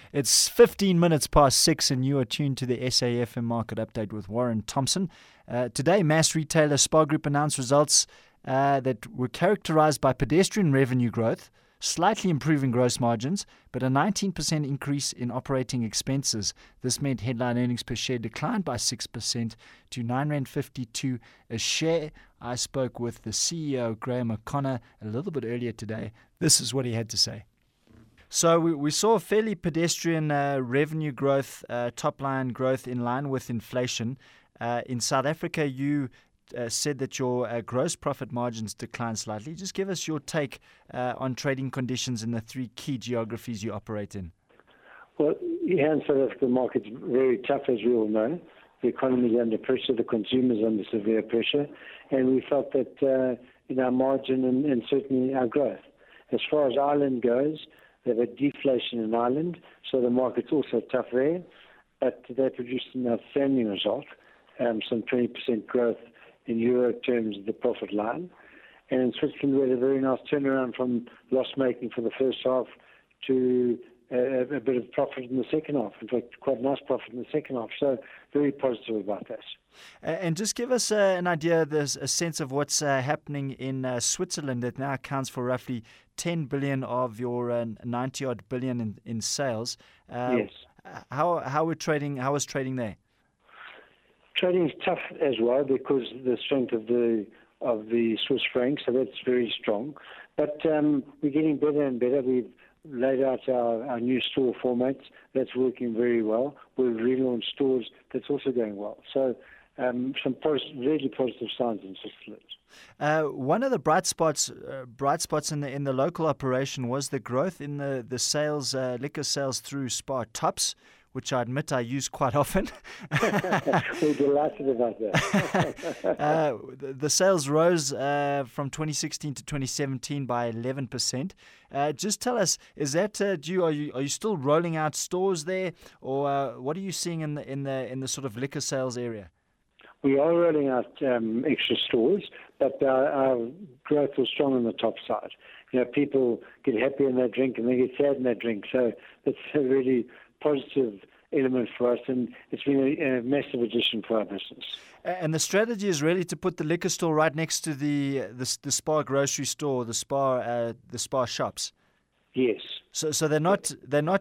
It's 15 minutes past 6 and you are tuned to the SAFM Market Update with Warren Thompson. Today, mass retailer Spar Group announced results that were characterized by pedestrian revenue growth, slightly improving gross margins, but a 19% increase in operating expenses. This meant headline earnings per share declined by 6% to R9.52 a share. I spoke with the CEO, Graham O'Connor, a little bit earlier today. This is what he had to say. So we saw a fairly pedestrian revenue growth, top-line growth in line with inflation. In South Africa, you said that your gross profit margins declined slightly. Just give us your take on trading conditions in the three key geographies you operate in. Well, here in South Africa, the market's very tough, as we all know. The economy is under pressure, the consumer is under severe pressure, and we felt that in our margin and certainly our growth. As far as Ireland goes, they have a deflation in Ireland, so the market's also tough there, but they produced an outstanding result, some 20% growth in euro terms, the profit line. And in Switzerland, we had a very nice turnaround from loss-making for the first half to a bit of profit in the second half. In fact, quite a nice profit in the second half. So very positive about that. And just give us an idea, there's a sense of what's happening in Switzerland that now accounts for roughly 10 billion of your 90-odd billion in sales. Yes. How is trading there? Trading is tough as well because the strength of the Swiss franc, so that's very strong. But we're getting better and better. We've laid out our new store formats. That's working very well. We've relaunched stores. That's also going well. So some really positive signs in Switzerland. One of the bright spots in the local operation was the growth in the sales, liquor sales through Spar Tops, which I admit I use quite often. We're delighted about that. The sales rose from 2016 to 2017 by 11%. Just tell us, is that are you still rolling out stores there, or what are you seeing in the sort of liquor sales area? We are rolling out extra stores, but our growth was strong on the top side. You know, people get happy in their drink and they get sad in their drink, so it's a really positive element for us, and it's been a massive addition for our business. And the strategy is really to put the liquor store right next to the Spar grocery store, the Spar shops. Yes. So they're not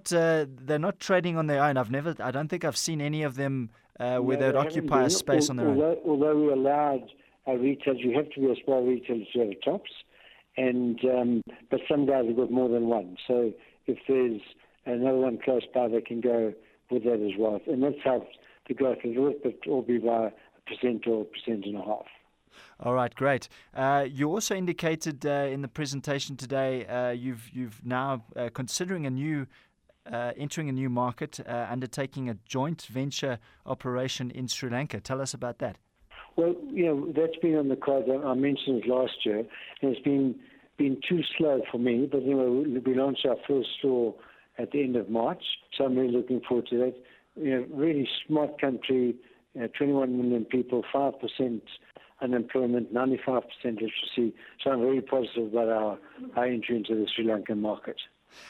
trading on their own. I don't think I've seen any of them where they'd occupy a space on their own. Although we allowed our retailers, you have to be a Spar retailer to have Tops, and but some guys have got more than one. So if there's another one close by, they can go with that as well. And that's helped the growth a little bit, but all be by 1% or 1.5%. All right, great. You also indicated in the presentation today you've now considering entering a new market, undertaking a joint venture operation in Sri Lanka. Tell us about that. Well, that's been on the cards. I mentioned it last year, and it's been too slow for me. But we launched our first store at the end of March, so I'm really looking forward to that. Really smart country, 21 million people, 5% unemployment, 95% literacy. So I'm very positive about our entry into the Sri Lankan market.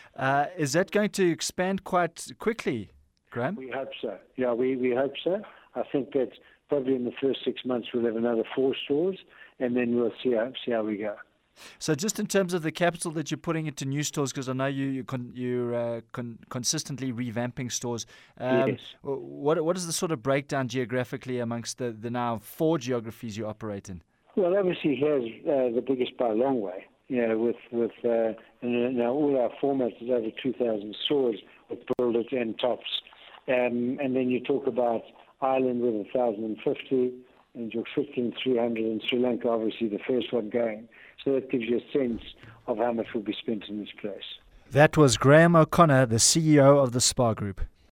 Is that going to expand quite quickly, Graham? We hope so. Yeah, we hope so. I think that probably in the first 6 months we'll have another 4 stores, and then we'll see how we go. So just in terms of the capital that you're putting into new stores, because I know you're consistently revamping stores. Yes. What is the sort of breakdown geographically amongst the now 4 geographies you operate in? Well, obviously here's the biggest by a long way. With now all our formats is over 2,000 stores with Build It and Tops, and then you talk about Ireland with 1,050. And you're 1,500 in Sri Lanka, obviously the first one going. So that gives you a sense of how much will be spent in this place. That was Graham O'Connor, the CEO of the Spar Group.